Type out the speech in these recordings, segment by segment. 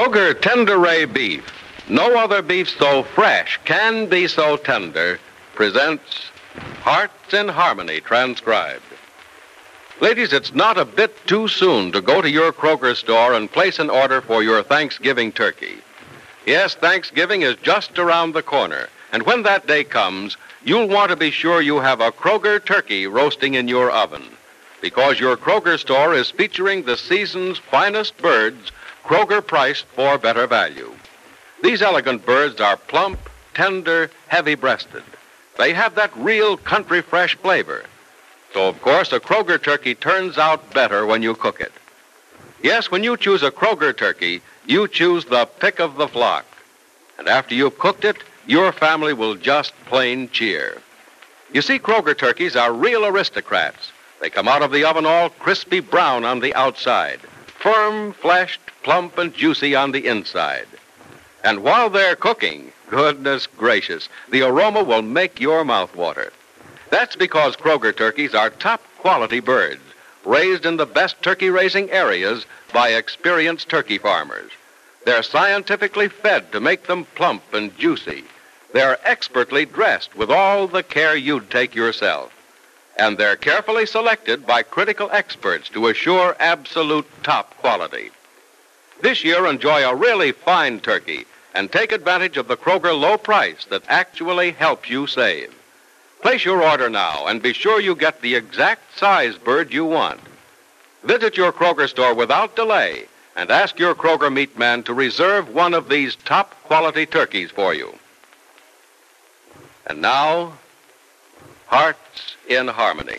Kroger Tender Ray Beef, no other beef so fresh can be so tender, presents Hearts in Harmony, transcribed. Ladies, it's not a bit too soon to go to your Kroger store and place an order for your Thanksgiving turkey. Yes, Thanksgiving is just around the corner, and when that day comes, you'll want to be sure you have a Kroger turkey roasting in your oven, because your Kroger store is featuring the season's finest birds, Kroger priced for better value. These elegant birds are plump, tender, heavy-breasted. They have that real country fresh flavor. So, of course, a Kroger turkey turns out better when you cook it. Yes, when you choose a Kroger turkey, you choose the pick of the flock. And after you've cooked it, your family will just plain cheer. You see, Kroger turkeys are real aristocrats. They come out of the oven all crispy brown on the outside, firm-fleshed, plump and juicy on the inside. And while they're cooking, goodness gracious, the aroma will make your mouth water. That's because Kroger turkeys are top-quality birds, raised in the best turkey-raising areas by experienced turkey farmers. They're scientifically fed to make them plump and juicy. They're expertly dressed with all the care you'd take yourself. And they're carefully selected by critical experts to assure absolute top quality. This year, enjoy a really fine turkey and take advantage of the Kroger low price that actually helps you save. Place your order now and be sure you get the exact size bird you want. Visit your Kroger store without delay and ask your Kroger meat man to reserve one of these top-quality turkeys for you. And now, Hearts in Harmony.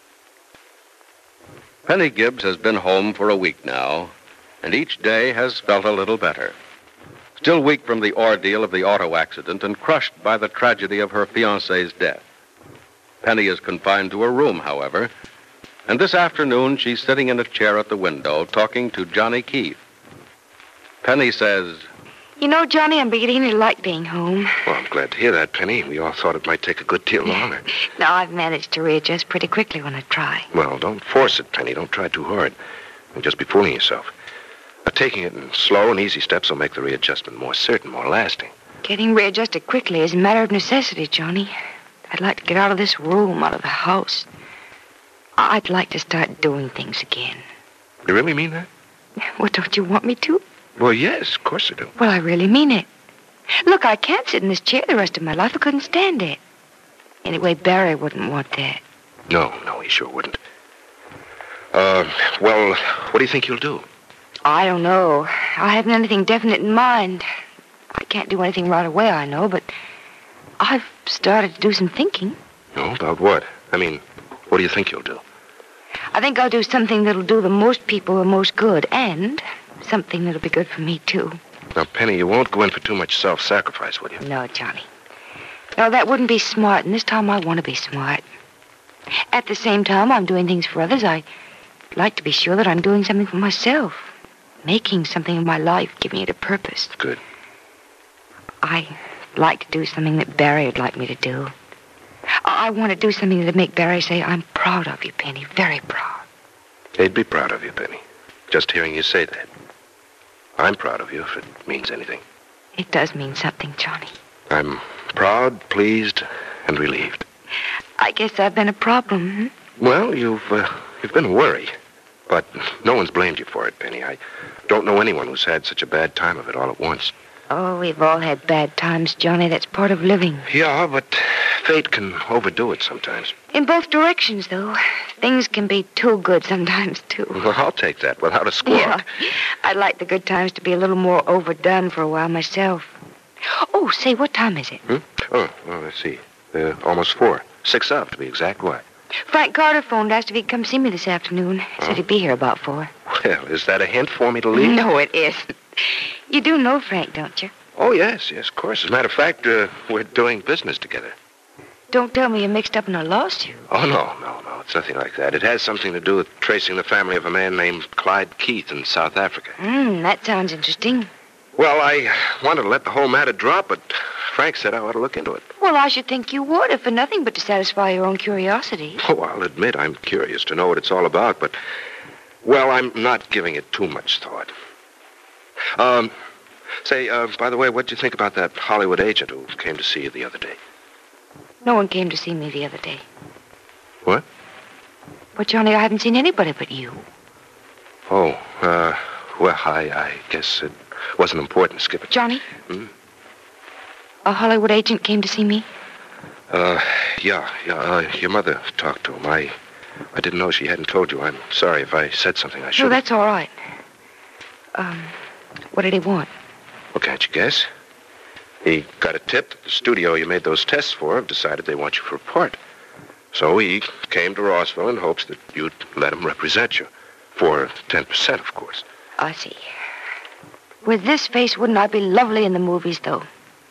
Penny Gibbs has been home for a week now, and each day has felt a little better. Still weak from the ordeal of the auto accident and crushed by the tragedy of her fiancé's death. Penny is confined to her room, however, and this afternoon she's sitting in a chair at the window talking to Johnny Keith. Penny says, "You know, Johnny, I'm beginning to like being home." Well, I'm glad to hear that, Penny. We all thought it might take a good deal longer. No, I've managed to readjust pretty quickly when I try. Well, don't force it, Penny. Don't try too hard. You'll just be fooling yourself. Taking it in slow and easy steps will make the readjustment more certain, more lasting. Getting readjusted quickly is a matter of necessity, Johnny. I'd like to get out of this room, out of the house. I'd like to start doing things again. You really mean that? Well, don't you want me to? Well, yes, of course I do. Well, I really mean it. Look, I can't sit in this chair the rest of my life. I couldn't stand it. Anyway, Barry wouldn't want that. No, he sure wouldn't. Well, what do you think you'll do? I don't know. I haven't anything definite in mind. I can't do anything right away, I know, but I've started to do some thinking. Oh, about what? I mean, what do you think you'll do? I think I'll do something that'll do the most people the most good, and something that'll be good for me, too. Now, Penny, you won't go in for too much self-sacrifice, will you? No, Johnny. No, that wouldn't be smart, and this time I want to be smart. At the same time, I'm doing things for others. I like to be sure that I'm doing something for myself. Making something of my life, giving it a purpose. Good. I like to do something that Barry would like me to do. I want to do something that'd make Barry say, "I'm proud of you, Penny, very proud." He'd be proud of you, Penny. Just hearing you say that. I'm proud of you, if it means anything. It does mean something, Johnny. I'm proud, pleased, and relieved. I guess I've been a problem. Well, you've been a worry. But no one's blamed you for it, Penny. I don't know anyone who's had such a bad time of it all at once. Oh, we've all had bad times, Johnny. That's part of living. Yeah, but fate can overdo it sometimes. In both directions, though. Things can be too good sometimes, too. Well, I'll take that without a squawk. Yeah. I'd like the good times to be a little more overdone for a while myself. Oh, say, what time is it? Oh, well, let's see. Almost 4. 6 up, to be exact. Why? Frank Carter phoned, asked if he'd come see me this afternoon. Said he'd be here about 4. Well, is that a hint for me to leave? No, it isn't. You do know Frank, don't you? Oh, yes, of course. As a matter of fact, we're doing business together. Don't tell me you're mixed up in a lawsuit. Oh, no. It's nothing like that. It has something to do with tracing the family of a man named Clyde Keith in South Africa. That sounds interesting. Well, I wanted to let the whole matter drop, but Frank said I ought to look into it. Well, I should think you would, if for nothing but to satisfy your own curiosity. Oh, I'll admit I'm curious to know what it's all about, but, well, I'm not giving it too much thought. Say, by the way, what'd you think about that Hollywood agent who came to see you the other day? No one came to see me the other day. What? But, Johnny, I haven't seen anybody but you. Oh, well, I guess it wasn't important, Skipper. Johnny? A Hollywood agent came to see me? Yeah, your mother talked to him. I didn't know she hadn't told you. I'm sorry if I said something I shouldn't. No, that's all right. What did he want? Well, can't you guess? He got a tip that the studio you made those tests for have decided they want you for a part. So he came to Rossville in hopes that you'd let him represent you. For 10%, of course. I see. With this face, wouldn't I be lovely in the movies, though?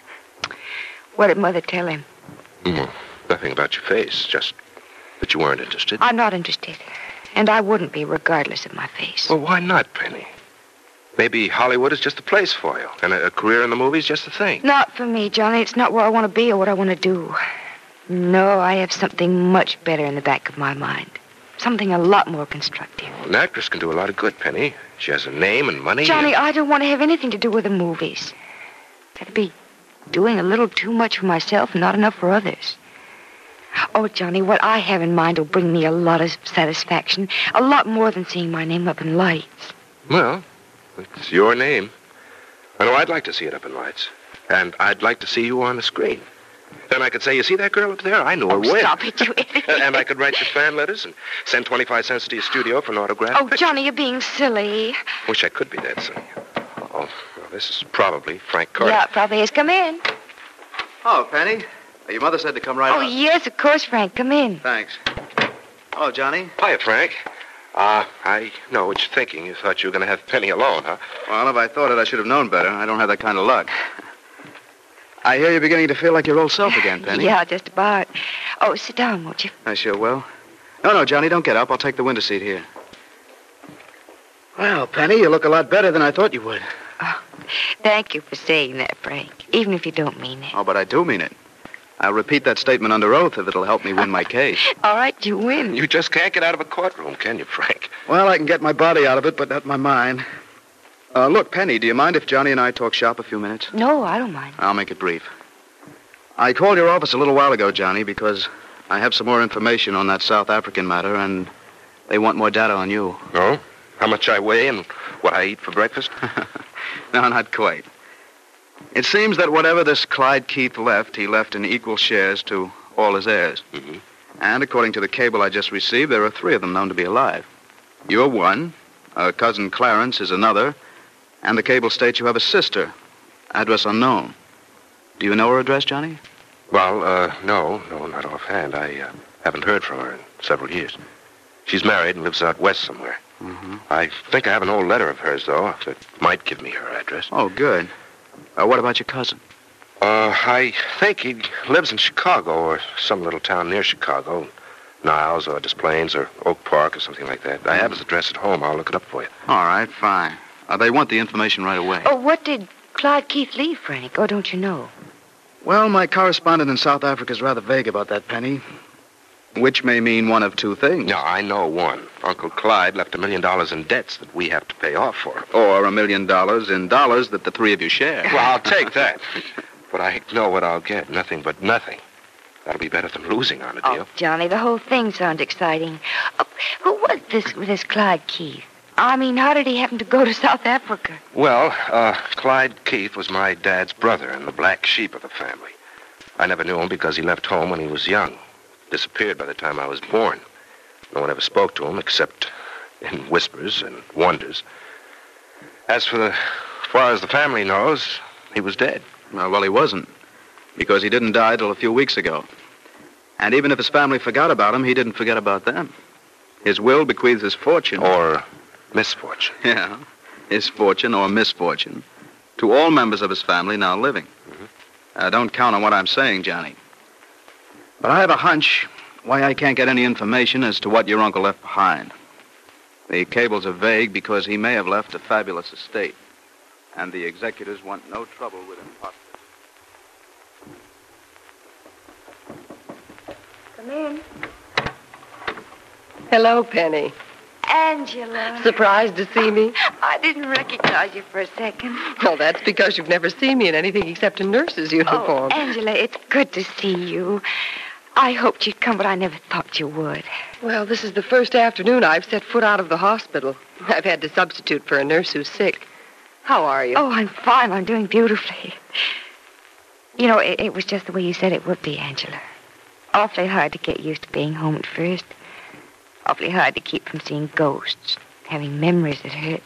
What did Mother tell him? Nothing about your face, just that you weren't interested. I'm not interested. And I wouldn't be, regardless of my face. Well, why not, Penny? Maybe Hollywood is just the place for you, and a career in the movies just the thing. Not for me, Johnny. It's not where I want to be or what I want to do. No, I have something much better in the back of my mind. Something a lot more constructive. An actress can do a lot of good, Penny. She has a name and money. Johnny, I don't want to have anything to do with the movies. That'd be doing a little too much for myself and not enough for others. Oh, Johnny, what I have in mind will bring me a lot of satisfaction. A lot more than seeing my name up in lights. Well, it's your name. I know I'd like to see it up in lights. And I'd like to see you on the screen. Then I could say, you see that girl up there? I know her well. Stop it, you idiot. And I could write your fan letters and send 25 cents to your studio for an autograph. Oh, Johnny, you're being silly. Wish I could be that silly. Oh, well, this is probably Frank Carter. Yeah, it probably is. Come in. Oh, Penny. Your mother said to come right Oh, up. yes, of course, Frank. Come in. Thanks. Hello, Johnny. Hiya, Frank. I know what you're thinking. You thought you were going to have Penny alone, huh? Well, if I thought it, I should have known better. I don't have that kind of luck. I hear you're beginning to feel like your old self again, Penny. Yeah, just about. Oh, sit down, won't you? I sure will. No, Johnny, don't get up. I'll take the window seat here. Well, Penny, you look a lot better than I thought you would. Oh, thank you for saying that, Frank, even if you don't mean it. Oh, but I do mean it. I'll repeat that statement under oath if it'll help me win my case. All right, you win. You just can't get out of a courtroom, can you, Frank? Well, I can get my body out of it, but not my mind. Look, Penny, do you mind if Johnny and I talk shop a few minutes? No, I don't mind. I'll make it brief. I called your office a little while ago, Johnny, because I have some more information on that South African matter, and they want more data on you. No? How much I weigh and what I eat for breakfast? No, not quite. It seems that whatever this Clyde Keith left, he left in equal shares to all his heirs. Mm-hmm. And according to the cable I just received, there are 3 of them known to be alive. You're one, cousin Clarence is another, and the cable states you have a sister, address unknown. Do you know her address, Johnny? Well, no, not offhand. I haven't heard from her in several years. She's married and lives out west somewhere. Mm-hmm. I think I have an old letter of hers, though, that might give me her address. Oh, good. What about your cousin? I think he lives in Chicago or some little town near Chicago. Niles or Des Plaines or Oak Park or something like that. I have his address at home. I'll look it up for you. All right, fine. They want the information right away. Oh, what did Clyde Keith leave, Frank? Oh, don't you know? Well, my correspondent in South Africa is rather vague about that, Penny. Which may mean one of 2 things. No, I know one. Uncle Clyde left $1 million in debts that we have to pay off for. Or $1 million in dollars that the 3 of you share. Well, I'll take that. But I know what I'll get. Nothing but nothing. That'll be better than losing on a deal. Oh, Johnny, the whole thing sounds exciting. Oh, who was this Clyde Keith? I mean, how did he happen to go to South Africa? Well, Clyde Keith was my dad's brother and the black sheep of the family. I never knew him because he left home when he was young. Disappeared by the time I was born. No one ever spoke to him except in whispers and wonders. As far as the family knows, he was dead. Well, he wasn't. Because he didn't die till a few weeks ago. And even if his family forgot about him, he didn't forget about them. His will bequeaths his fortune. Or misfortune. Yeah, his fortune or misfortune. To all members of his family now living. Mm-hmm. Don't count on what I'm saying, Johnny. But I have a hunch why I can't get any information as to what your uncle left behind. The cables are vague because he may have left a fabulous estate. And the executors want no trouble with imposters. Come in. Hello, Penny. Angela. Surprised to see me? I didn't recognize you for a second. Well, that's because you've never seen me in anything except a nurse's uniform. Oh, Angela, it's good to see you. I hoped you'd come, but I never thought you would. Well, this is the first afternoon I've set foot out of the hospital. I've had to substitute for a nurse who's sick. How are you? Oh, I'm fine. I'm doing beautifully. You know, it was just the way you said it would be, Angela. Awfully hard to get used to being home at first. Awfully hard to keep from seeing ghosts, having memories that hurt.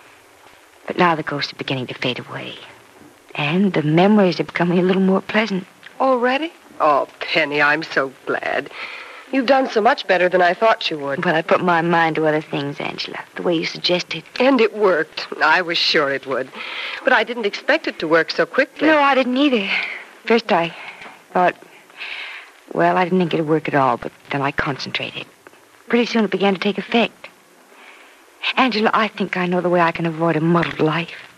But now the ghosts are beginning to fade away. And the memories are becoming a little more pleasant. Already? Oh, Penny, I'm so glad. You've done so much better than I thought you would. Well, I put my mind to other things, Angela, the way you suggested. And it worked. I was sure it would. But I didn't expect it to work so quickly. No, I didn't either. First I thought, well, I didn't think it'd work at all, but then I concentrated. Pretty soon it began to take effect. Angela, I think I know the way I can avoid a muddled life.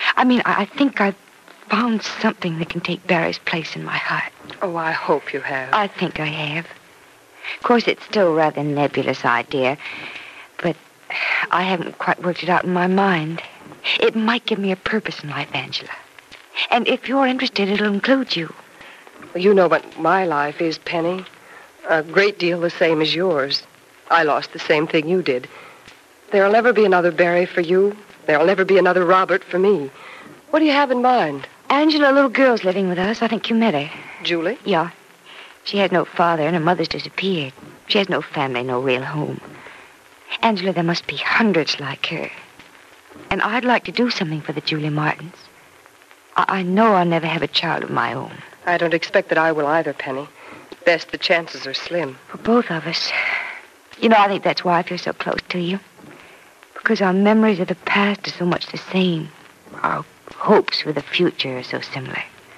I think I've found something that can take Barry's place in my heart. Oh, I hope you have. I think I have. Of course, it's still a rather nebulous idea, but I haven't quite worked it out in my mind. It might give me a purpose in life, Angela. And if you're interested, it'll include you. Well, you know what my life is, Penny. A great deal the same as yours. I lost the same thing you did. There'll never be another Barry for you. There'll never be another Robert for me. What do you have in mind? Angela, a little girl's living with us. I think you met her. Julie? Yeah. She had no father, and her mother's disappeared. She has no family, no real home. Angela, there must be hundreds like her. And I'd like to do something for the Julie Martins. I know I'll never have a child of my own. I don't expect that I will either, Penny. Best the chances are slim. For both of us. You know, I think that's why I feel so close to you. Because our memories of the past are so much the same. Our hopes for the future are so similar.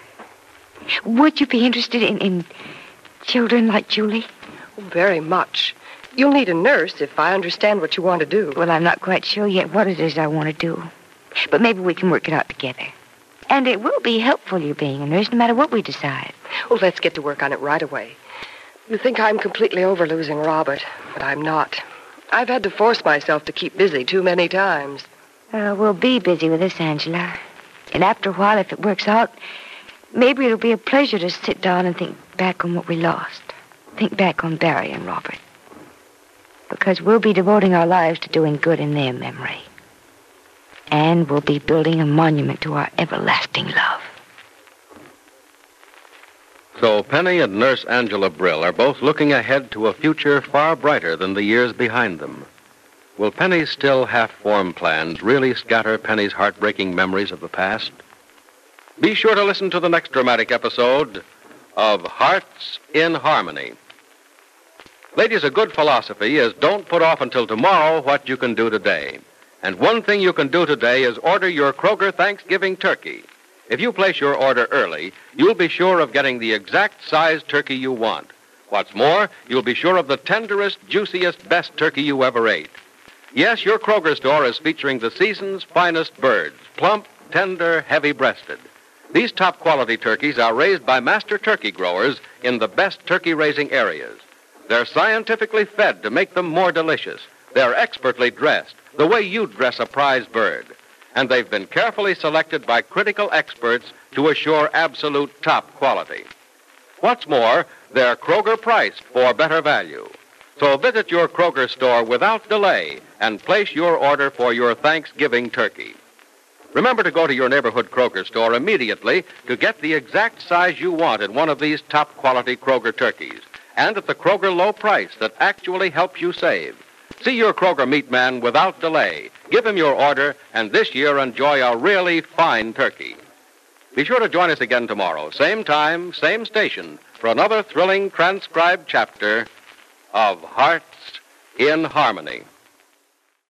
Would you be interested in children like Julie? Oh, very much. You'll need a nurse if I understand what you want to do. Well, I'm not quite sure yet what it is I want to do. But maybe we can work it out together. And it will be helpful, you being a nurse, no matter what we decide. Well, let's get to work on it right away. You think I'm completely over losing Robert, but I'm not. I've had to force myself to keep busy too many times. We'll be busy with this, Angela. And after a while, if it works out, maybe it'll be a pleasure to sit down and think back on what we lost. Think back on Barry and Robert. Because we'll be devoting our lives to doing good in their memory. And we'll be building a monument to our everlasting love. So Penny and Nurse Angela Brill are both looking ahead to a future far brighter than the years behind them. Will Penny's still half-formed plans really scatter Penny's heartbreaking memories of the past? Be sure to listen to the next dramatic episode of Hearts in Harmony. Ladies, a good philosophy is don't put off until tomorrow what you can do today. And one thing you can do today is order your Kroger Thanksgiving turkey. If you place your order early, you'll be sure of getting the exact size turkey you want. What's more, you'll be sure of the tenderest, juiciest, best turkey you ever ate. Yes, your Kroger store is featuring the season's finest birds, plump, tender, heavy-breasted. These top-quality turkeys are raised by master turkey growers in the best turkey-raising areas. They're scientifically fed to make them more delicious. They're expertly dressed, the way you'd dress a prize bird. And they've been carefully selected by critical experts to assure absolute top quality. What's more, they're Kroger priced for better value. So visit your Kroger store without delay and place your order for your Thanksgiving turkey. Remember to go to your neighborhood Kroger store immediately to get the exact size you want in one of these top-quality Kroger turkeys, and at the Kroger low price that actually helps you save. See your Kroger meat man without delay. Give him your order, and this year enjoy a really fine turkey. Be sure to join us again tomorrow, same time, same station, for another thrilling transcribed chapter of Hearts in Harmony.